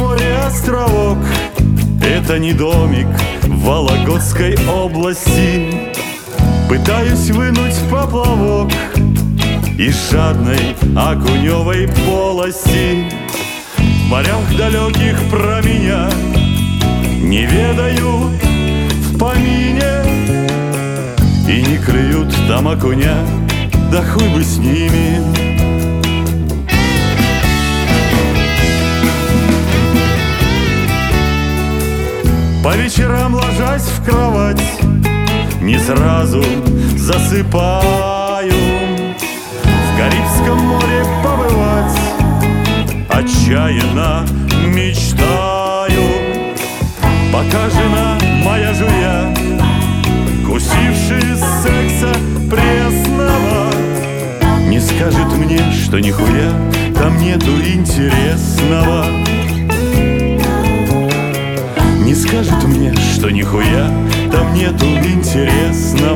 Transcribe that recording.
море островок. Это не домик в Вологодской области. Пытаюсь вынуть поплавок из жадной окуневой полости. В морях далеких про меня не ведают в помине и не клюют там окуня, да хуй бы с ними. По вечерам, ложась в кровать, не сразу засыпаю. В Карибском море побывать отчаянно мечтаю. Пока жена моя жуя, кусившись секса пресного, не скажет мне, что нихуя там нету интересного. Не скажет мне, что нихуя там нету интересного.